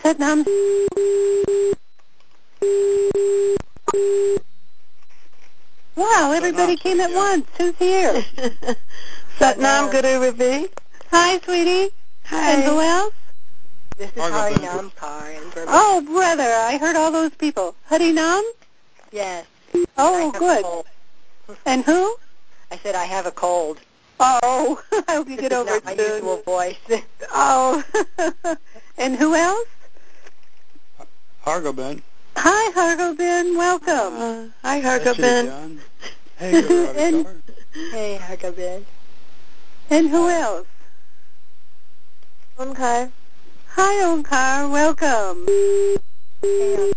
Satnam. Wow, everybody came at once. Who's here? Satnam Guru Ravi. Hi, sweetie. Hi. And who else? This is Harinam Kaur in Burma. Oh, brother, I heard all those people. Harinam? Yes. Oh, good. And who? I said I have a cold. Oh, I hope you get over it soon. This is not my usual voice. Oh. And who else? Hargoben. Hi, Hargoben. Welcome. Hi, Hargoben. Hey, Guru Radhikar. Hey, Hargoben. And who else? Onkar. Hi, Onkar. Welcome. Hey,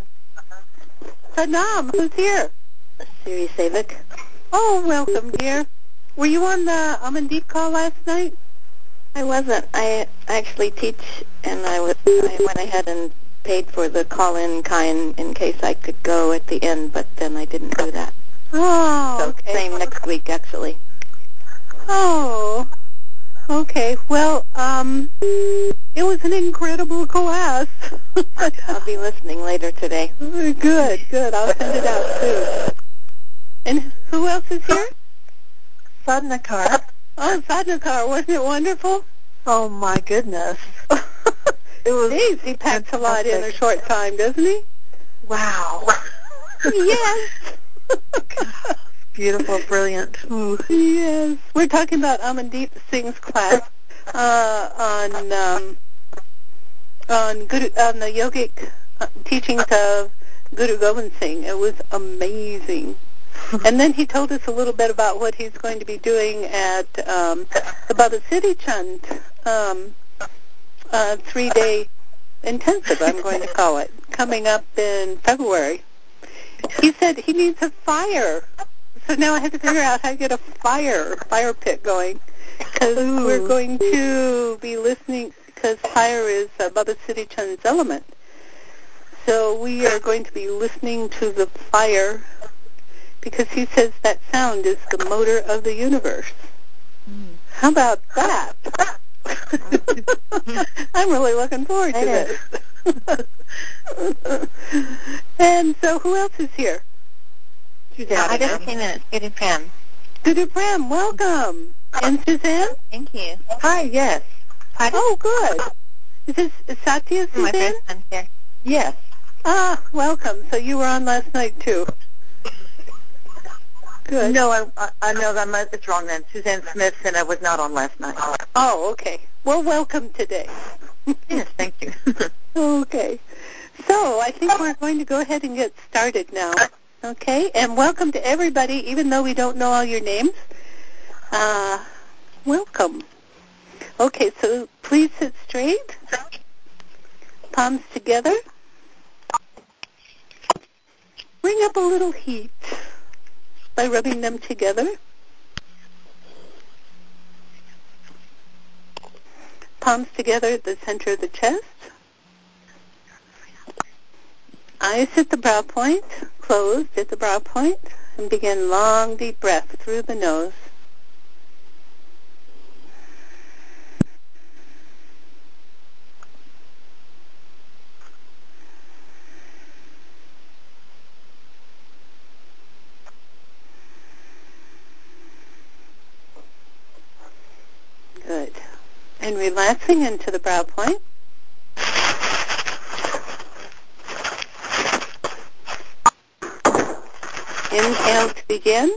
Satnam, who's here? Siri Savik. Oh, welcome, dear. Were you on the Amandeep call last night? I wasn't. I actually teach, and I went ahead and paid for the call-in kind in case I could go at the end, but then I didn't do that. Oh, so okay. Same next week, actually. Oh, okay. Well, it was an incredible class. I'll be listening later today. Good. I'll send it out soon. And who else is here? Sadnakar. Oh, Sadnakar. Wasn't it wonderful? Oh, my goodness. It was. Jeez, he packs a lot in a short time, doesn't he? Wow. Yes. Beautiful, brilliant. Yes. We're talking about Amandeep Singh's class on the yogic teachings of Guru Gobind Singh. It was amazing. And then he told us a little bit about what he's going to be doing at the Baba Siddhi Chand 3-day intensive, I'm going to call it, coming up in February. He said he needs a fire. So now I have to figure out how to get a fire pit going, because we're going to be listening, because fire is Baba Siddhi Chand's element. So we are going to be listening to the fire, because he says that sound is the motor of the universe. How about that? I'm really looking forward to this. And so who else is here? I just came in. It's Guru Prem. Guru Prem, welcome. And Suzanne? Thank you. Hi, yes. Pardon? Oh, good. Is this Satya, Suzanne? My first time here. Yes. Ah, welcome. So you were on last night, too. Good. No, I know that it's wrong then. Suzanne Smith, and I was not on last night. Oh, okay. Well, welcome today. Yes, thank you. Okay. So I think we're going to go ahead and get started now. Okay? And welcome to everybody, even though we don't know all your names. Welcome. Okay, so please sit straight. Palms together. Bring up a little heat by rubbing them together. Palms together at the center of the chest. Eyes at the brow point, closed at the brow point, and begin long, deep breath through the nose. Good. And relaxing into the brow point. Inhale to begin.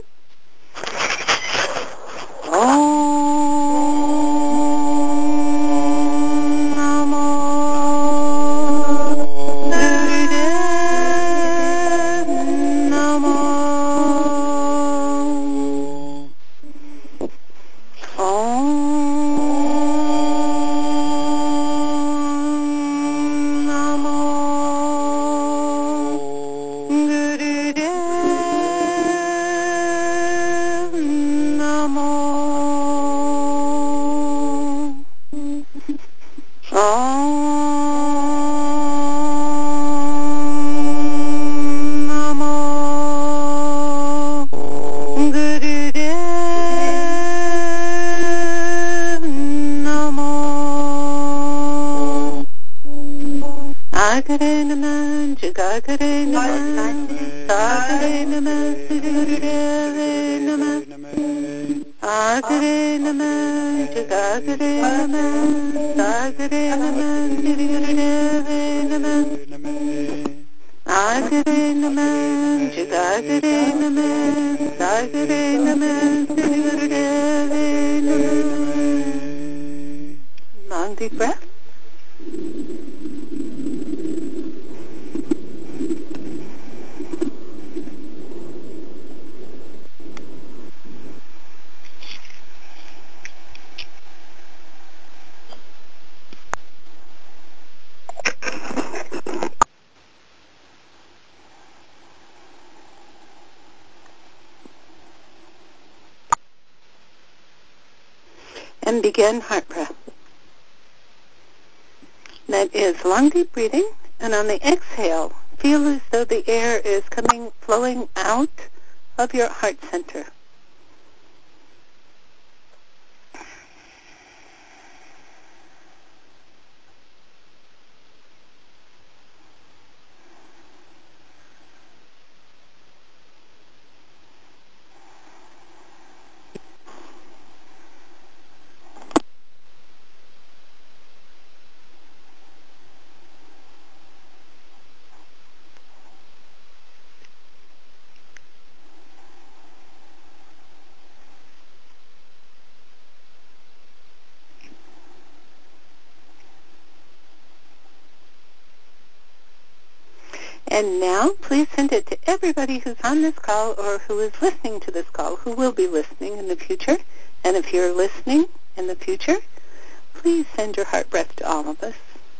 Agare Naman, Jagagare Naman, Sagare Naman, Sudurudeve Naman, Agare Naman, Jagagare Naman, Sagare Naman, Sudurudeve Naman, Agare Naman, Jagagare Naman, Sagare Naman, Sudurudeve Naman. Long deep breath. And begin heart breath. That is long deep breathing, and on the exhale, feel as though the air is flowing out of your heart center. And now, please send it to everybody who's on this call or who is listening to this call, who will be listening in the future. And if you're listening in the future, please send your heart breath to all of us.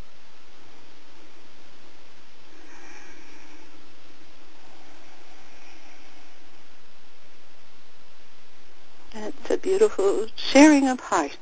It's a beautiful sharing of heart.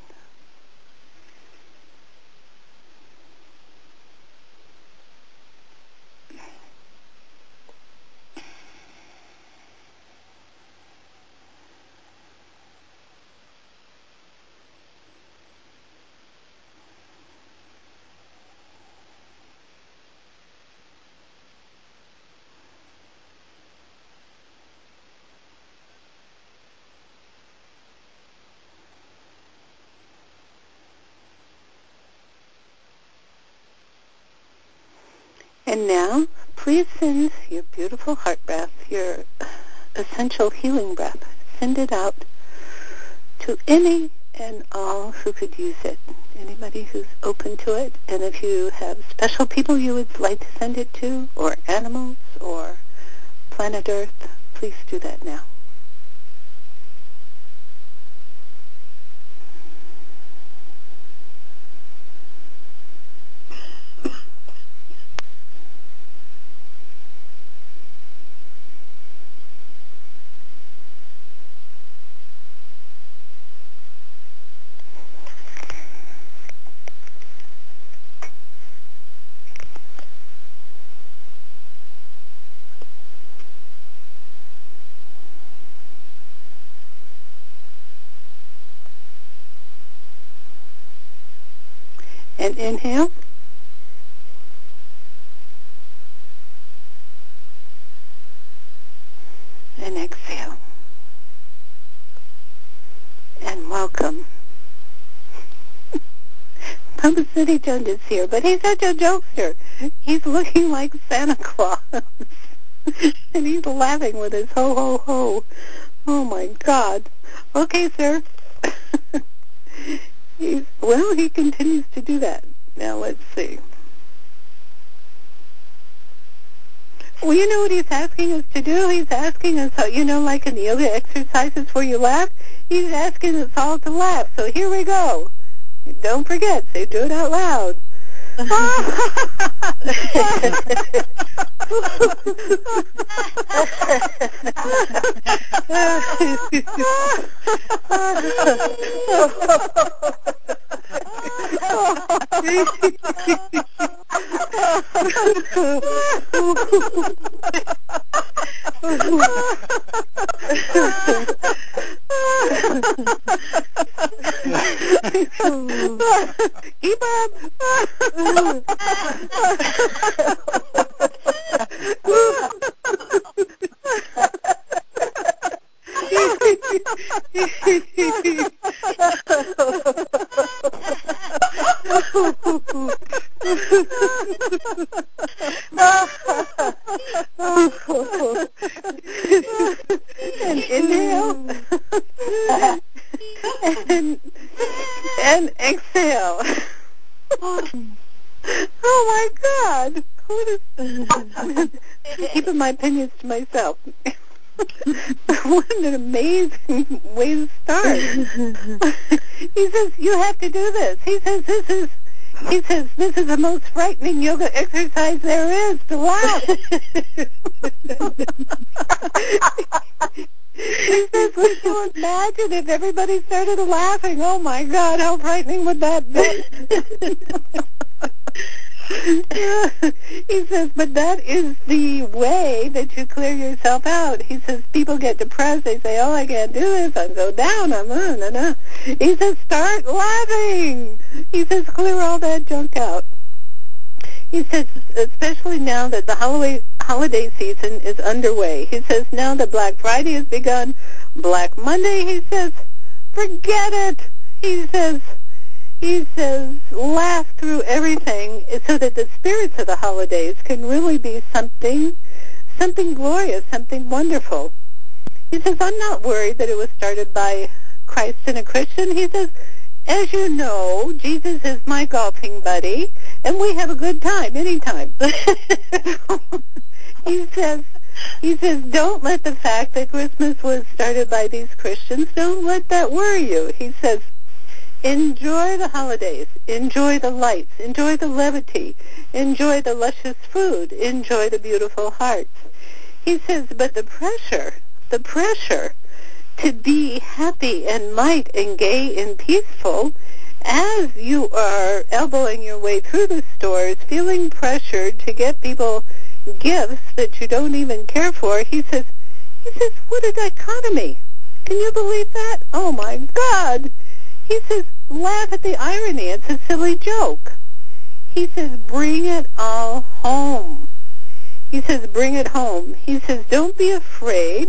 And now, please send your beautiful heart breath, your essential healing breath, send it out to any and all who could use it, anybody who's open to it. And if you have special people you would like to send it to, or animals, or planet Earth, please do that now. And inhale. And exhale. And welcome. Papa City Jones is here, but he's such a jokester. He's looking like Santa Claus. And he's laughing with his ho, ho, ho. Oh, my God. Okay, sir. He continues to do that. Now, let's see. Well, you know what he's asking us to do? He's asking us, like in the yoga exercises where you laugh, he's asking us all to laugh. So here we go. Don't forget, say, do it out loud. Keep up. And inhale. and exhale. Oh my God! Keeping my opinions to myself. What an amazing way to start. He says, you have to do this. He says, this is the most frightening yoga exercise there is, to laugh. He says, would you imagine if everybody started laughing? Oh my God, how frightening would that be? He says, but that is the way that you clear yourself out. He says, people get depressed. They say, oh, I can't do this. I'm so down. He says, start laughing. He says, clear all that junk out. He says, especially now that the holiday season is underway. He says, now that Black Friday has begun, Black Monday, he says, forget it. He says, laugh through everything so that the spirits of the holidays can really be something glorious, something wonderful. He says, I'm not worried that it was started by Christ and a Christian. He says, as you know, Jesus is my golfing buddy, and we have a good time anytime. He says, don't let the fact that Christmas was started by these Christians, don't let that worry you. He says, enjoy the holidays, enjoy the lights, enjoy the levity, enjoy the luscious food, enjoy the beautiful hearts. He says, but the pressure to be happy and light and gay and peaceful as you are elbowing your way through the stores, feeling pressured to get people gifts that you don't even care for. He says, what a dichotomy. Can you believe that? Oh my God. He says, laugh at the irony. It's a silly joke. He says, bring it all home. He says, bring it home. He says, don't be afraid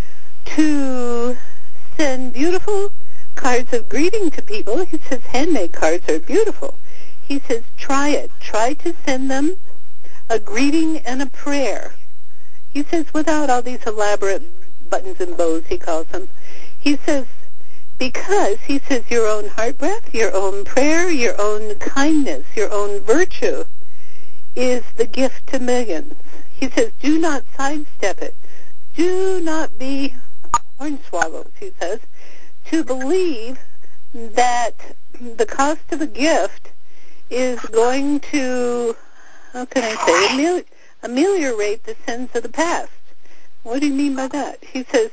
to send beautiful cards of greeting to people. He says, handmade cards are beautiful. He says, try it. Try to send them a greeting and a prayer. He says, without all these elaborate buttons and bows, he calls them. He says, because, he says, your own heart breath, your own prayer, your own kindness, your own virtue is the gift to millions. He says, do not sidestep it. Do not be hornswallows, he says, to believe that the cost of a gift is going to, how can I say, ameliorate the sins of the past. What do you mean by that? He says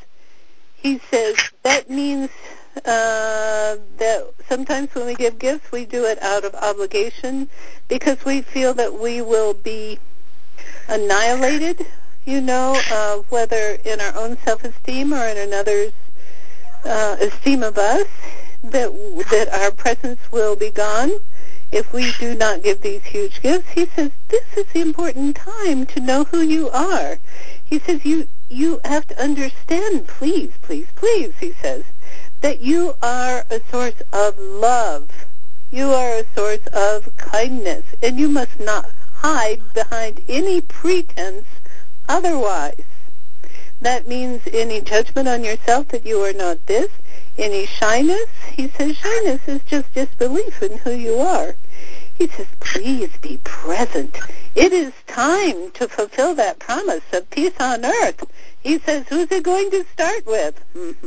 that means that sometimes when we give gifts, we do it out of obligation because we feel that we will be annihilated, whether in our own self-esteem or in another's esteem of us, that our presence will be gone if we do not give these huge gifts. He says, this is the important time to know who you are. He says, you have to understand, please, please, please, he says, that you are a source of love. You are a source of kindness, and you must not hide behind any pretense otherwise. That means any judgment on yourself that you are not this, any shyness. He says shyness is just disbelief in who you are. He says, please be present. It is time to fulfill that promise of peace on earth. He says, who's it going to start with?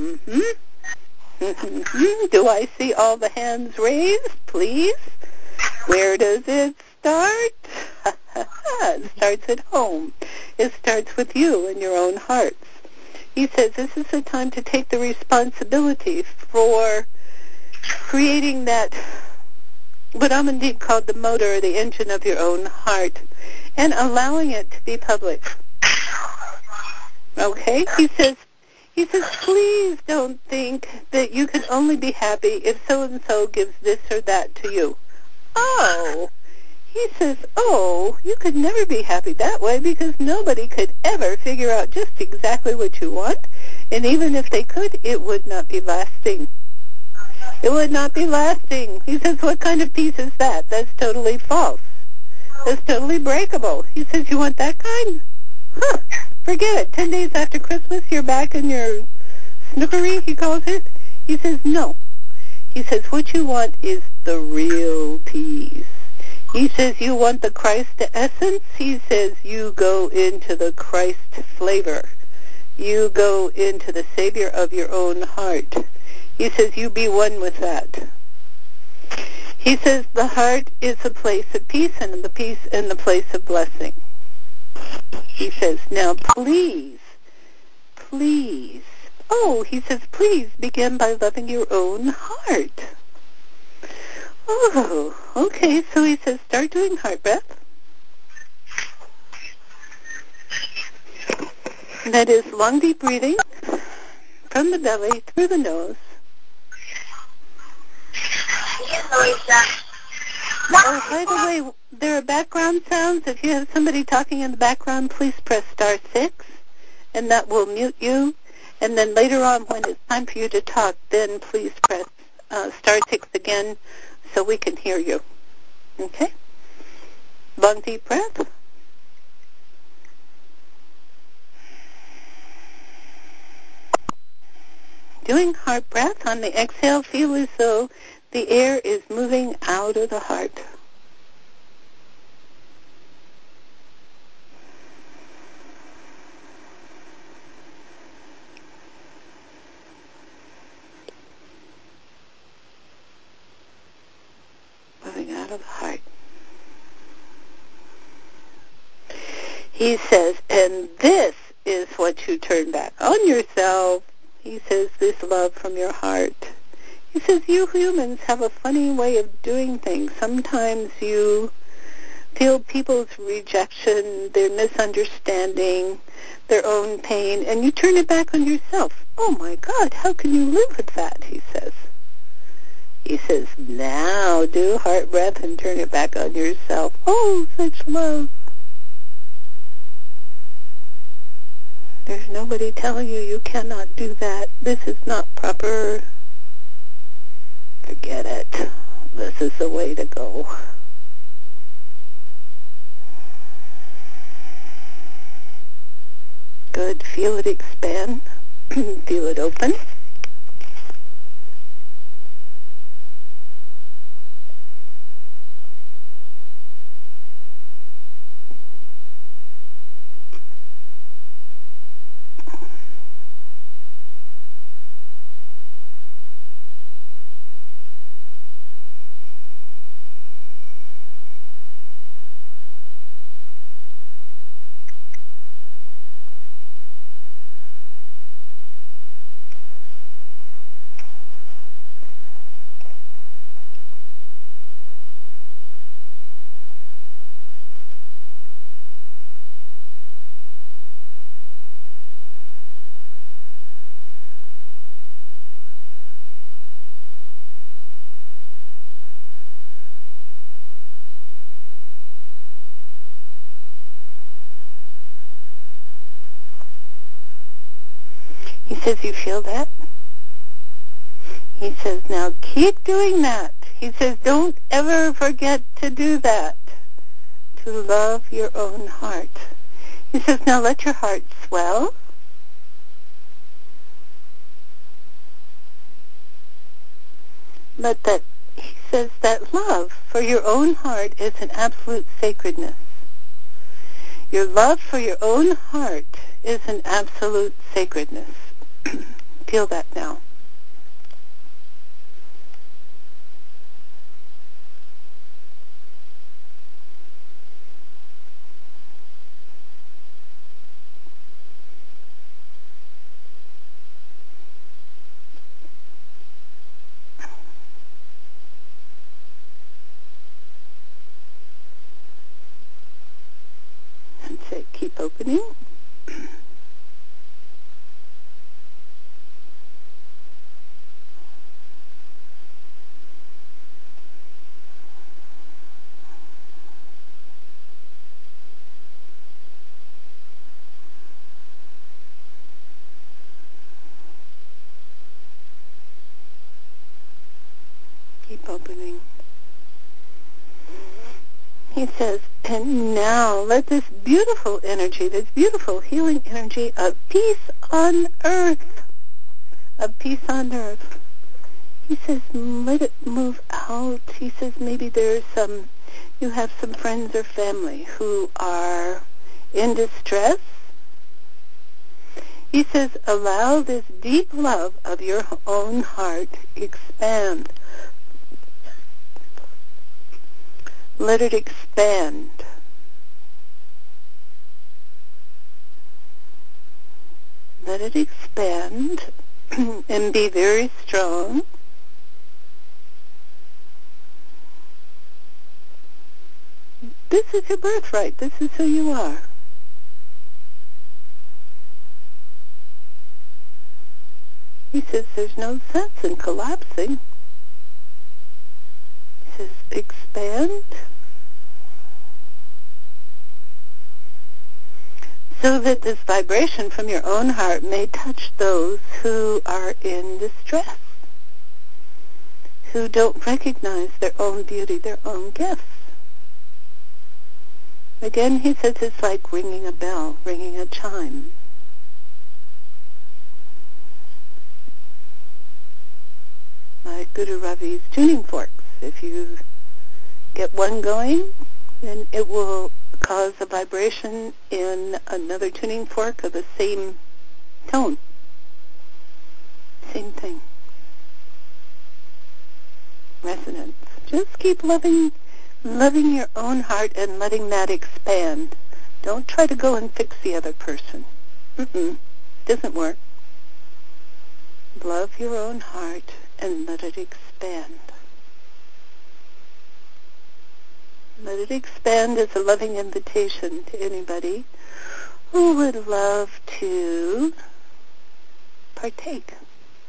Do I see all the hands raised, please? Where does it start? It starts at home. It starts with you and your own hearts. He says this is the time to take the responsibility for creating that, what Amandeep called the motor or the engine of your own heart, and allowing it to be public. Okay? He says, He says, please don't think that you can only be happy if so-and-so gives this or that to you. Oh, he says, oh, you could never be happy that way because nobody could ever figure out just exactly what you want. And even if they could, it would not be lasting. It would not be lasting. He says, what kind of peace is that? That's totally false. That's totally breakable. He says, you want that kind? Huh, forget it. 10 days after Christmas, you're back in your snookery, he calls it. He says, no. He says, what you want is the real peace. He says, you want the Christ essence? He says, you go into the Christ flavor. You go into the Savior of your own heart. He says, you be one with that. He says, the heart is a place of peace and the peace in the place of blessing. He says, now please, please, oh, he says, please begin by loving your own heart. Oh, okay. So he says, start doing heart breath. And that is long, deep breathing from the belly through the nose. Oh, by the way, there are background sounds. If you have somebody talking in the background, please press *6, and that will mute you. And then later on, when it's time for you to talk, then please press *6 again so we can hear you. Okay? Long, deep breath. Doing heart breath. On the exhale, feel as though the air is moving out of the heart. Moving out of the heart. He says, and this is what you turn back on yourself. He says, this love from your heart. He says, you humans have a funny way of doing things. Sometimes you feel people's rejection, their misunderstanding, their own pain, and you turn it back on yourself. Oh, my God, how can you live with that, he says. He says, now do heart breath and turn it back on yourself. Oh, such love. There's nobody telling you you cannot do that. This is not proper. Forget it. This is the way to go. Good. Feel it expand. Feel it open. He says, you feel that? He says, now keep doing that. He says, don't ever forget to do that, to love your own heart. He says, now let your heart swell. Let that, he says, that love for your own heart is an absolute sacredness. Your love for your own heart is an absolute sacredness. Feel that now. And say, keep opening. He says, and now let this beautiful energy, this beautiful healing energy of peace on earth, he says, let it move out. He says, maybe you have some friends or family who are in distress. He says, allow this deep love of your own heart expand. Let it expand. Let it expand and be very strong. This is your birthright. This is who you are. He says there's no sense in collapsing. He says expand. So that this vibration from your own heart may touch those who are in distress, who don't recognize their own beauty, their own gifts. Again, he says it's like ringing a bell, ringing a chime. Like Guru Ravi's tuning forks. If you get one going, then it will cause a vibration in another tuning fork of the same tone. Same thing. Resonance. Just keep loving your own heart and letting that expand. Don't try to go and fix the other person. Doesn't work. Love your own heart and let it expand. Let it expand as a loving invitation to anybody who would love to partake.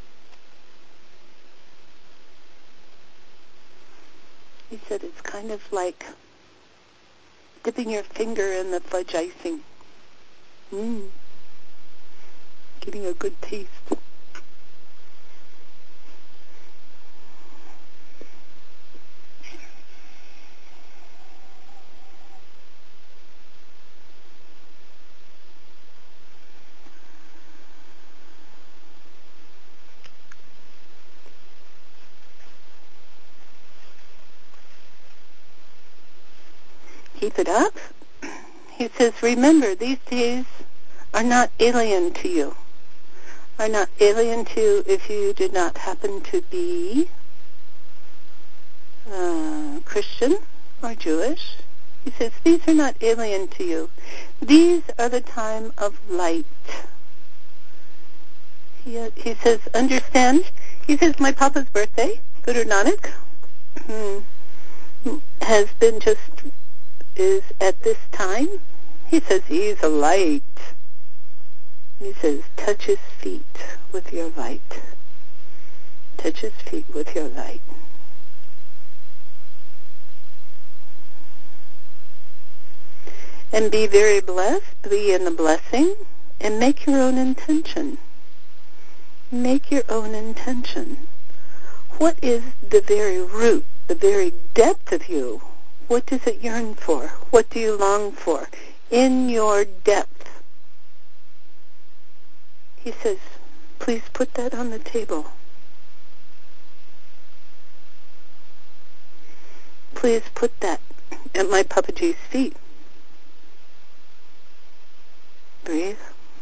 He said it's kind of like dipping your finger in the fudge icing. Getting a good taste. Keep it up. He says, remember, these days are not alien to you. Are not alien to you if you did not happen to be Christian or Jewish. He says, these are not alien to you. These are the time of light. He says, understand. He says, my Papa's birthday, Guru Nanak, has been is at this time. He says he's a light. He says, touch his feet with your light. Touch his feet with your light. And be very blessed, be in the blessing, and make your own intention. Make your own intention. What is the very root, the very depth of you? What does it yearn for? What do you long for in your depth? He says, please put that on the table. Please put that at my Papaji's feet. Breathe.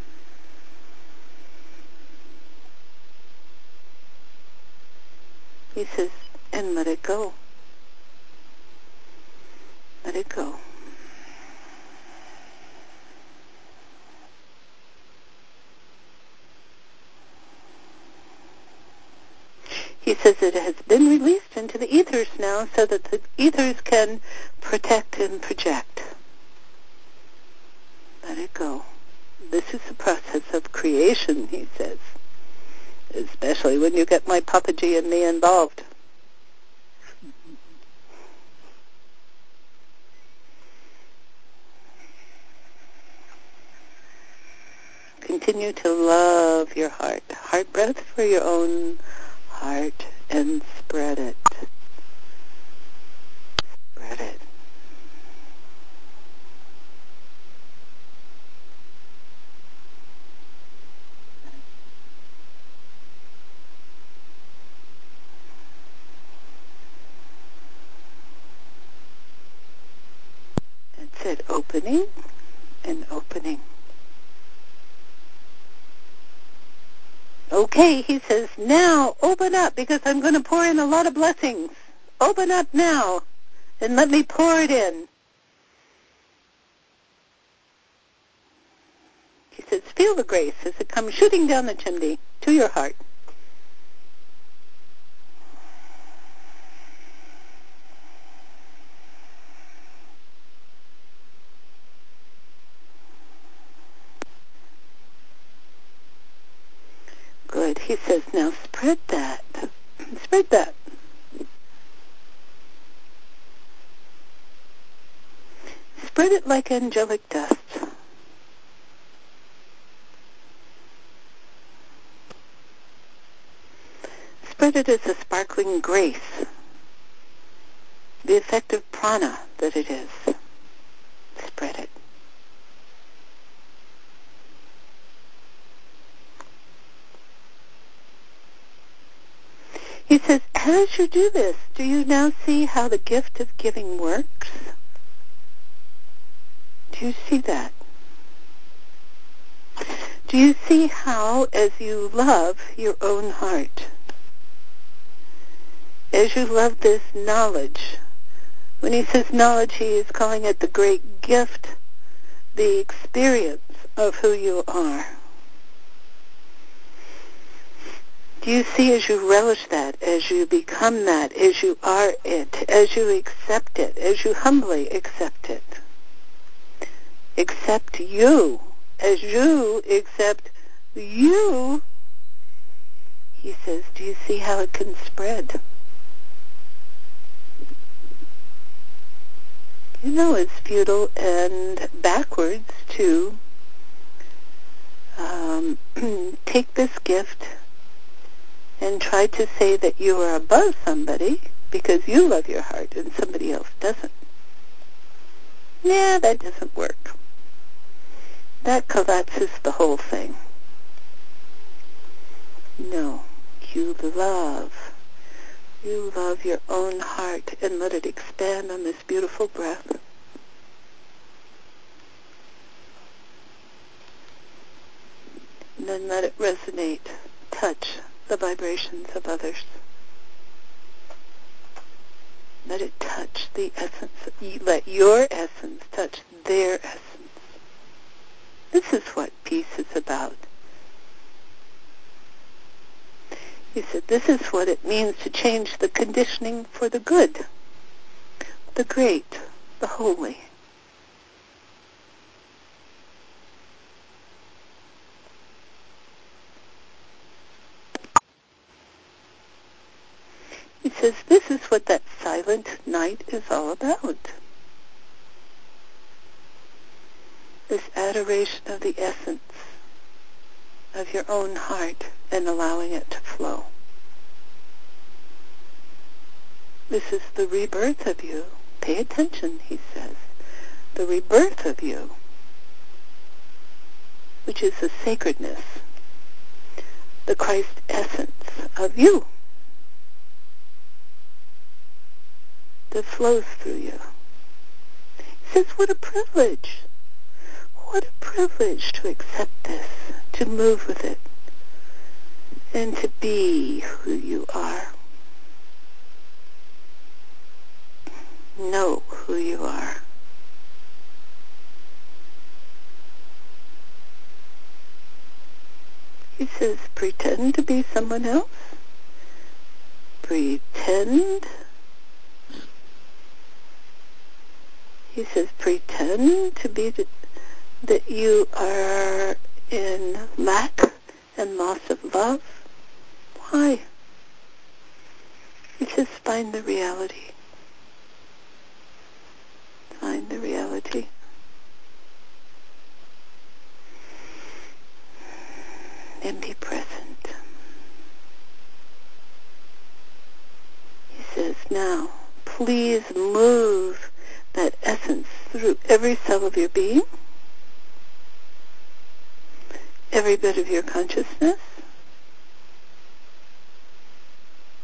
He says, and let it go. Let it go. He says it has been released into the ethers now so that the ethers can protect and project. Let it go. This is the process of creation, he says, especially when you get my Papaji and me involved. Continue to love your heart. Heart breath for your own heart and spread it. Spread it. said opening and opening. Okay, he says, now open up because I'm going to pour in a lot of blessings. Open up now and let me pour it in. He says, feel the grace as it comes shooting down the chimney to your heart. Good. He says, now spread that. Spread that. Spread it like angelic dust. Spread it as a sparkling grace, the effective prana that it is. Spread it. He says, as you do this, do you now see how the gift of giving works? Do you see that? Do you see how, as you love your own heart, as you love this knowledge, when he says knowledge, he is calling it the great gift, the experience of who you are. Do you see as you relish that, as you become that, as you are it, as you accept it, as you humbly accept it? Accept you, as you accept you, he says, do you see how it can spread? You know it's futile and backwards to take this gift and try to say that you are above somebody because you love your heart and somebody else doesn't. Yeah, that doesn't work. That collapses the whole thing. No, you love your own heart and let it expand on this beautiful breath. And then let it resonate, touch the vibrations of others. Let it touch the essence. Let your essence touch their essence. This is what peace is about. He said, this is what it means to change the conditioning for the good, the great, the holy. He says, this is what that silent night is all about. This adoration of the essence of your own heart and allowing it to flow. This is the rebirth of you. Pay attention, he says. The rebirth of you, which is the sacredness, the Christ essence of you that flows through you. He says, what a privilege. What a privilege to accept this, to move with it, and to be who you are. Know who you are. He says, pretend to be someone else. Pretend. He says, pretend to be that you are in lack and loss of love. Why? He says, find the reality. Find the reality. And be present. He says, now, please move that essence through every cell of your being, every bit of your consciousness.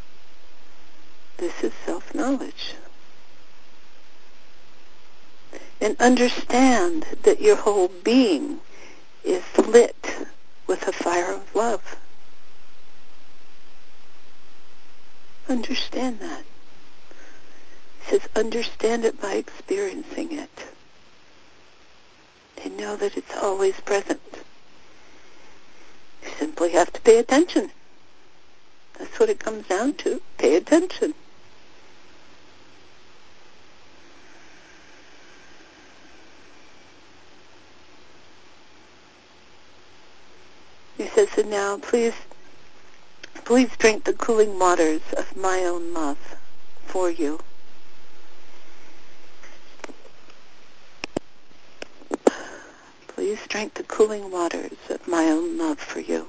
This is self-knowledge. and understand that your whole being is lit with a fire of love. Understand that. He says, understand it by experiencing it. And know that it's always present. You simply have to pay attention. That's what it comes down to. Pay attention. He says, and now please drink the cooling waters of my own love for you. Please drink the cooling waters of my own love for you.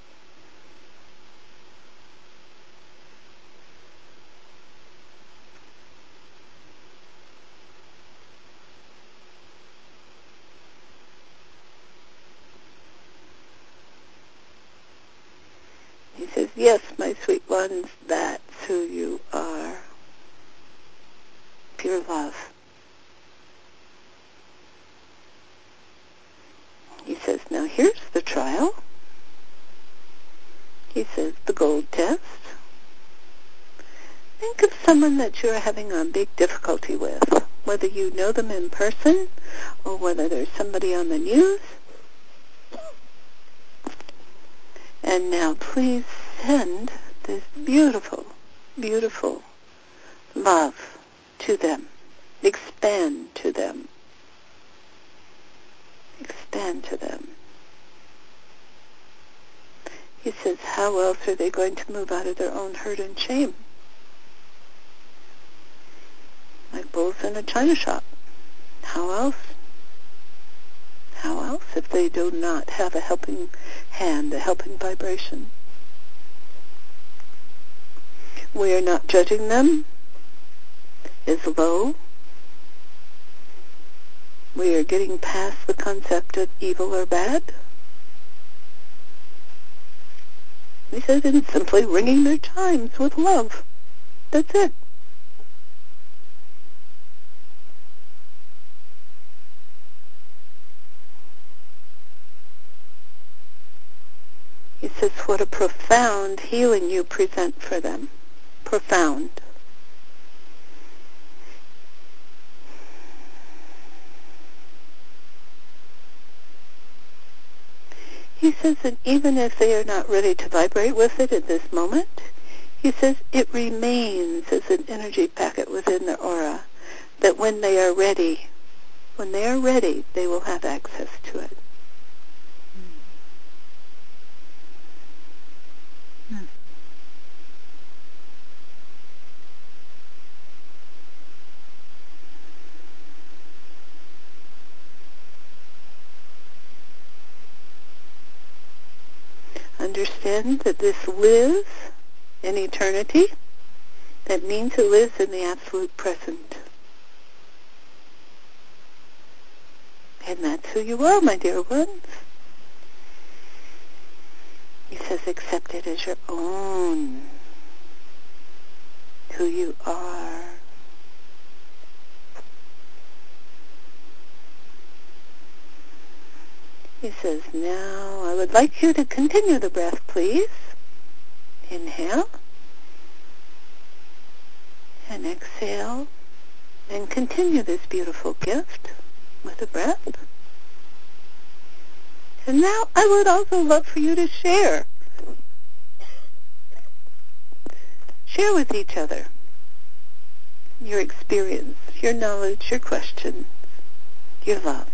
He says, yes, my sweet ones, that's who you are. Pure love. He says, now here's the trial. He says, the gold test. Think of someone that you're having a big difficulty with, whether you know them in person or whether there's somebody on the news. And now please send this beautiful, beautiful love to them. Expand to them. Expand to them. He says, how else are they going to move out of their own hurt and shame? Like bulls in a china shop. How else? How else if they do not have a helping hand, a helping vibration? We are not judging them as low. We are getting past the concept of evil or bad. He says, and simply ringing their chimes with love. That's it. He says, what a profound healing you present for them. Profound. He says that even if they are not ready to vibrate with it at this moment, he says it remains as an energy packet within their aura, that when they are ready, they will have access to it. Understand that this lives in eternity. That means it lives in the absolute present. And that's who you are, my dear ones. He says, accept it as your own. Who you are. He says, now I would like you to continue the breath, please. Inhale. And exhale. And continue this beautiful gift with the breath. And now I would also love for you to share. Share with each other your experience, your knowledge, your questions, your love.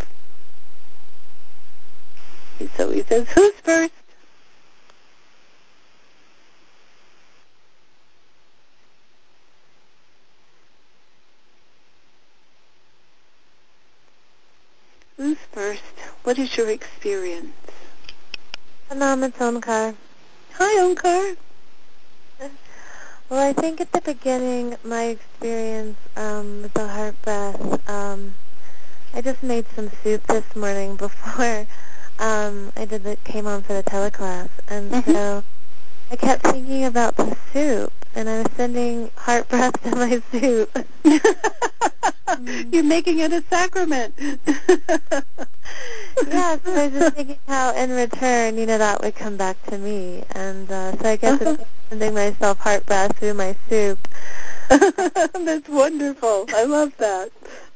So he says, who's first? Who's first? What is your experience? Mom, it's Omkar. Hi, Omkar. Well, I think at the beginning, my experience with the heart breath, I just made some soup this morning before came on for the teleclass, and so I kept thinking about the soup, and I was sending heart breath to my soup. You're making it a sacrament. Yeah, so I was just thinking how in return, that would come back to me. And so I guess it's sending myself heart breath through my soup. That's wonderful. I love that.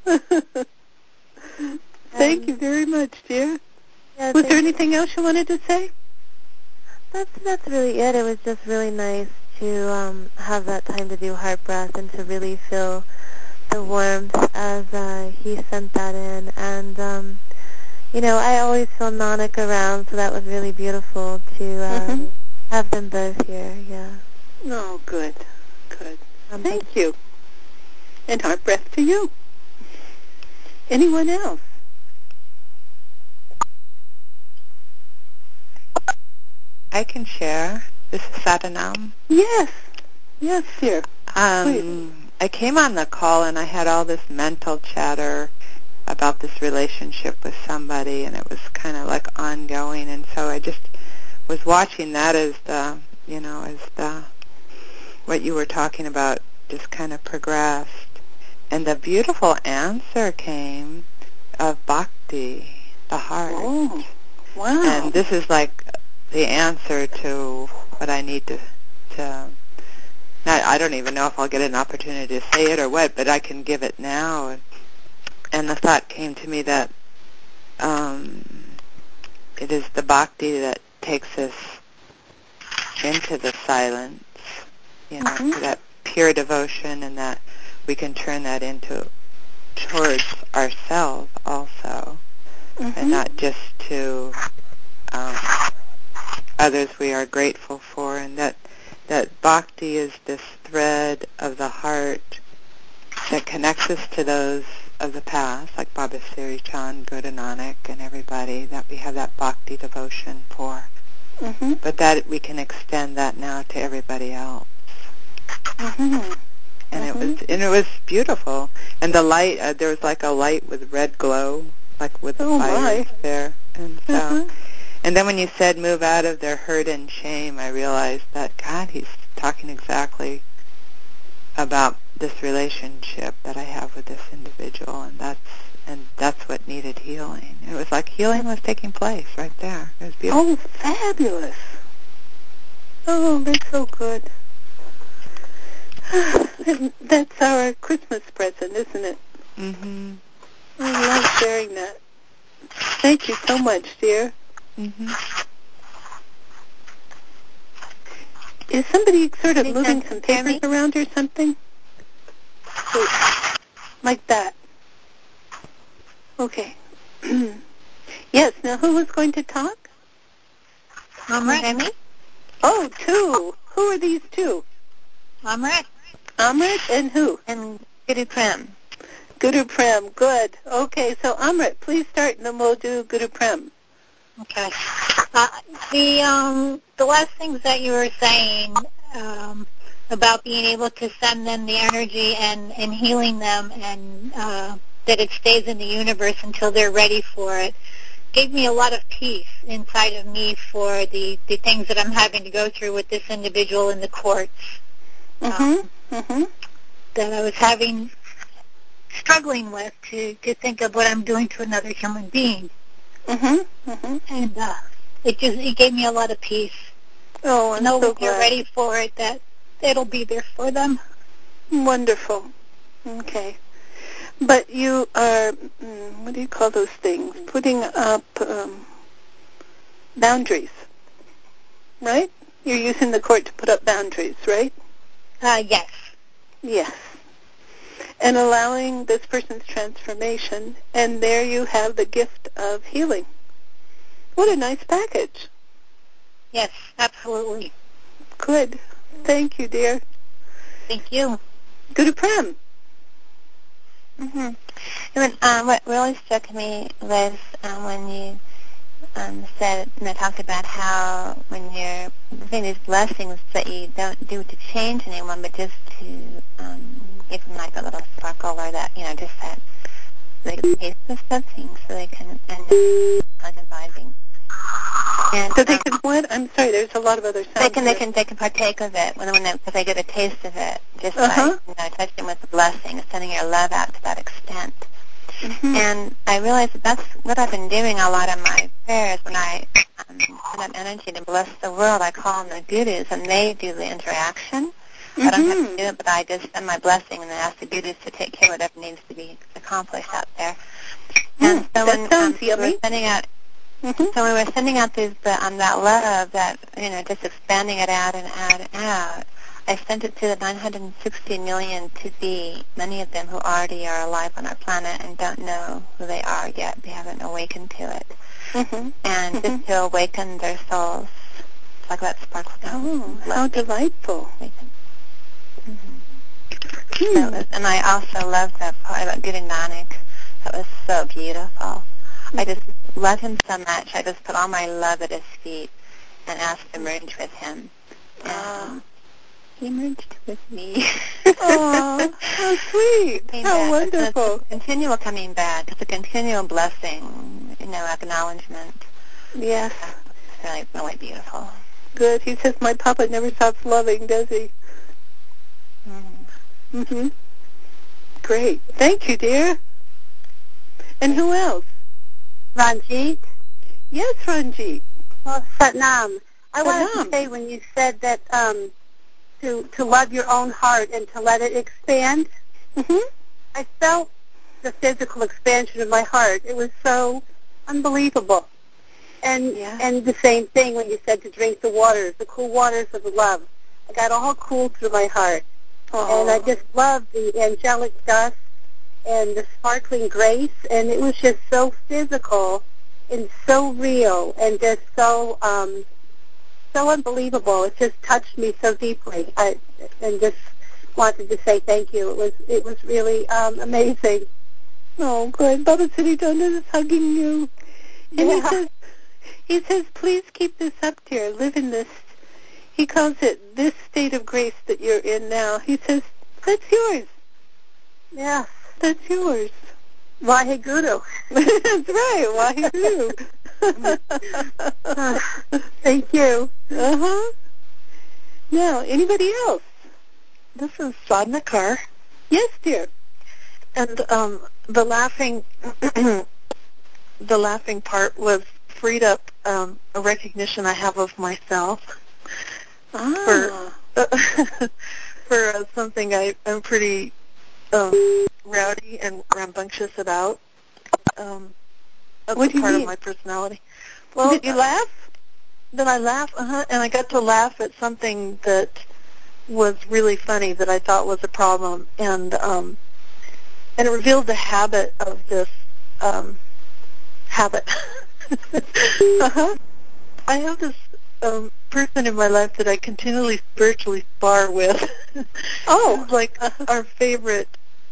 Thank you very much, dear. Yeah, Was there anything else you wanted to say? That's really it. It was just really nice to have that time to do heart breath and to really feel the warmth as he sent that in. And, I always feel Nanak around, so that was really beautiful to have them both here, yeah. Oh, good. Thank you. And heart breath to you. Anyone else? I can share. This is Sadanam. Yes, dear. I came on the call and I had all this mental chatter about this relationship with somebody, and it was kind of like ongoing, and so I just was watching that as what you were talking about just kind of progressed. And the beautiful answer came of bhakti, the heart. Oh, wow. And this is like the answer to what I need to I don't even know if I'll get an opportunity to say it or what, but I can give it now. And the thought came to me that it is the bhakti that takes us into the silence, to that pure devotion, and that we can turn that towards ourselves also, and not just to others we are grateful for, and that bhakti is this thread of the heart that connects us to those of the past, like Baba Siri Chand, Guru Nanak, and everybody that we have that bhakti devotion for. But that we can extend that now to everybody else. And it was beautiful. And the light, there was like a light with red glow, like with the fires there. And so, and then when you said move out of their hurt and shame, I realized that God, he's talking exactly about this relationship that I have with this individual, and that's what needed healing. It was like healing was taking place right there. It was beautiful. Oh, fabulous. Oh, that's so good. That's our Christmas present, isn't it? I love sharing that. Thank you so much, dear. Is somebody sort of moving some papers around or something? Like that. Okay. Yes, now who was going to talk? Amrit. Oh, two. Who are these two? Amrit. Amrit and who? And Guru Prem. Guru Prem, good. Okay, so Amrit, please start and then we'll do Guru Prem. Okay. The last things that you were saying about being able to send them the energy and healing them, and that it stays in the universe until they're ready for it, gave me a lot of peace inside of me for the things that I'm having to go through with this individual in the courts. That I was struggling with to think of what I'm doing to another human being. And it gave me a lot of peace. Oh, I'm know so when they're ready for it, that it'll be there for them. Wonderful. Okay. But you are, what do you call those things? Putting up boundaries, right? You're using the court to put up boundaries, right? Yes. Yes. And allowing this person's transformation, and there you have the gift of healing. What a nice package. Yes, absolutely. Good. Thank you, dear. Thank you. Guru Prem. What really struck me was when you said, talked about how when you're giving these blessings that you don't do to change anyone, but just to give them like a little sparkle or that, just that they taste of something so they can end up vibing. And, so they can what? I'm sorry, there's a lot of other sounds. They can partake of it because they get a taste of it just by touching with the blessing, sending your love out to that extent. Mm-hmm. And I realize that's what I've been doing a lot of my prayers when I send up energy to bless the world. I call them the gurus, and they do the interaction. I don't have to do it, but I just send my blessing and then ask the gurus to take care of whatever needs to be accomplished out there. And so that sounds yummy. We were sending out, so we were sending out that love, that just expanding it out and out and out. I sent it to the 960 million to be, many of them who already are alive on our planet and don't know who they are yet. They haven't awakened to it. And just to awaken their souls. It's like that sparkle. Oh, how delightful. And I also loved that part about Guru Nanak. That was so beautiful. I just love him so much. I just put all my love at his feet and asked to merge with him. And he merged with me. Oh, how sweet. How wonderful. It's a continual coming back. It's a continual blessing, acknowledgement. Yes. It's really beautiful. Good. He says, my Papa never stops loving, does he? Great. Thank you, dear. And who else? Ranjit. Yes, Ranjit. Well, Satnam. I wanted to say when you said that to love your own heart and to let it expand, I felt the physical expansion of my heart. It was so unbelievable. And the same thing when you said to drink the waters, the cool waters of love. I got all cool through my heart. And I just loved the angelic dust and the sparkling grace, and it was just so physical and so real and just so unbelievable. It just touched me so deeply. And just wanted to say thank you. It was really amazing. Oh, good. Baba Siddhidanda is hugging you. And he says, please keep this up, dear. Live in this. He calls it this state of grace that you're in now. He says, that's yours. Yes. That's yours. Vaheguru. That's right, Vaheguru. Thank you. Now, anybody else? This is Sadhna Carr. Yes, dear. And the laughing part was freed up a recognition I have of myself for something I'm pretty rowdy and rambunctious about. That's what do you part mean? of my personality. Well, did you laugh? Then I laugh, and I got to laugh at something that was really funny that I thought was a problem, and it revealed the habit of this habit. I have this person in my life that I continually spiritually spar with. It's like our favorite.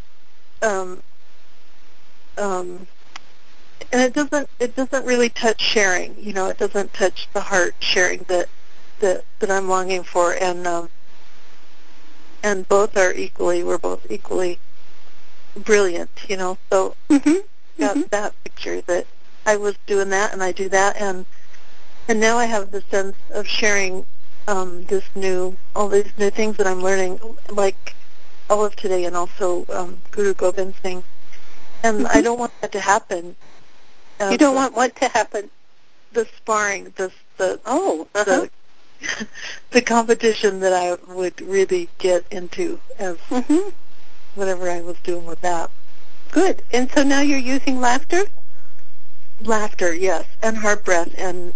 And it doesn't really touch sharing. It doesn't touch the heart sharing that I'm longing for, and both are we're both equally brilliant. So got that picture that I was doing that, and I do that, and now I have the sense of sharing all these new things that I'm learning, like all of today, and also Guru Gobind Singh. And I don't want that to happen. You don't want what to happen? The sparring, the competition that I would really get into as whatever I was doing with that. Good. And so now you're using laughter? Laughter, yes, and heart breath, and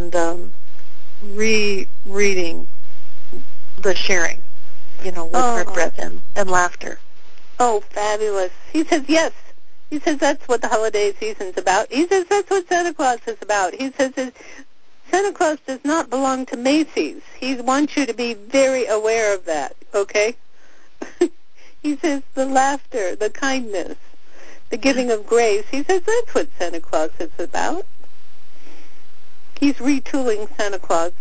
rereading the sharing, with heart breath and laughter. Oh, fabulous. He says yes. He says that's what the holiday season's about. He says that's what Santa Claus is about. He says Santa Claus does not belong to Macy's. He wants you to be very aware of that, okay? He says the laughter, the kindness, the giving of grace. He says that's what Santa Claus is about. He's retooling Santa Claus.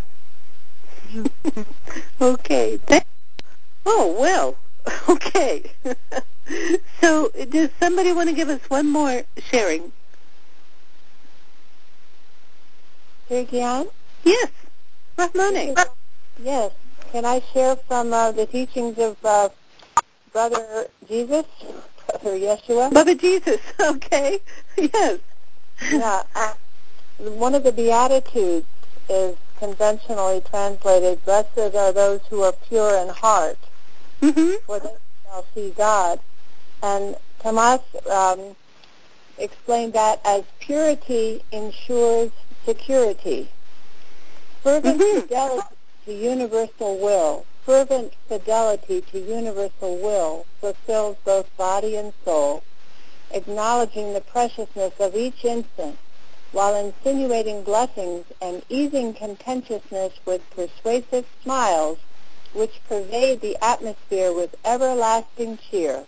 Okay. Oh, well, okay. So does somebody want to give us one more sharing? Gian? Yes. Rahmani. Yes. Can I share from the teachings of Brother Jesus, Brother Yeshua? Brother Jesus, okay. Yes. Yeah. One of the Beatitudes is conventionally translated, "Blessed are those who are pure in heart, for they shall see God." And Tomas explained that as purity ensures security. Fervent fidelity to universal will. Fervent fidelity to universal will fulfills both body and soul, acknowledging the preciousness of each instant, while insinuating blessings and easing contentiousness with persuasive smiles, which pervade the atmosphere with everlasting cheer.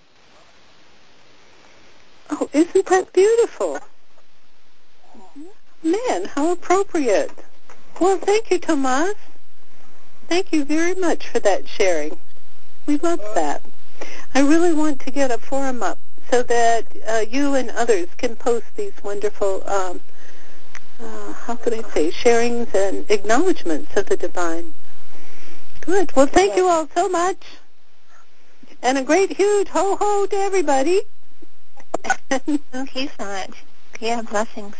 Oh, isn't that beautiful? Man, how appropriate. Well, thank you, Tomas. Thank you very much for that sharing. We love that. I really want to get a forum up so that you and others can post these wonderful, how can I say, sharings and acknowledgments of the divine. Good. Well, thank you all so much. And a great, huge ho-ho to everybody. Okay, so much. Yeah, blessings.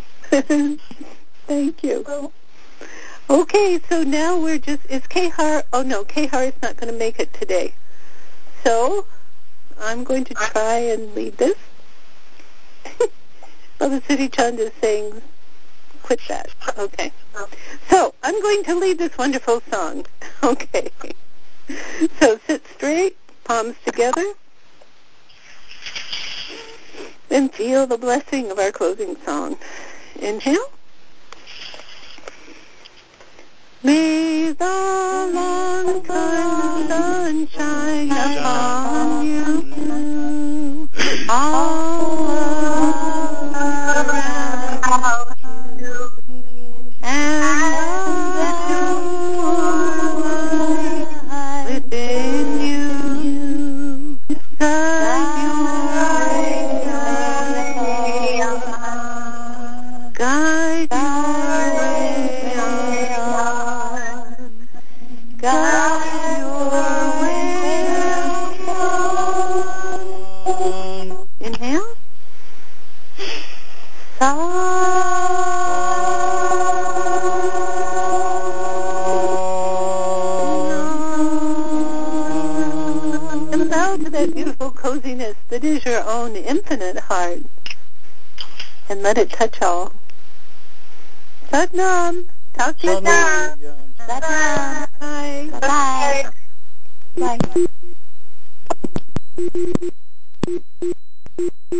Thank you. Okay, so now is Kehar, oh no, Kehar is not going to make it today. So I'm going to try and lead this. Brother Siddhi Chand is saying, quit that. Okay. So I'm going to lead this wonderful song. Okay. So sit straight, palms together, and feel the blessing of our closing song. Inhale. May the long-time sun shine upon you, all around you, and the pure light within you guide your way on. Guide your way on. Guide your way on. Inhale. And bow to that beautiful coziness that is your own infinite heart. And let it touch all. Satnam. Talk to you soon. Satnam. Bye. Bye. Bye.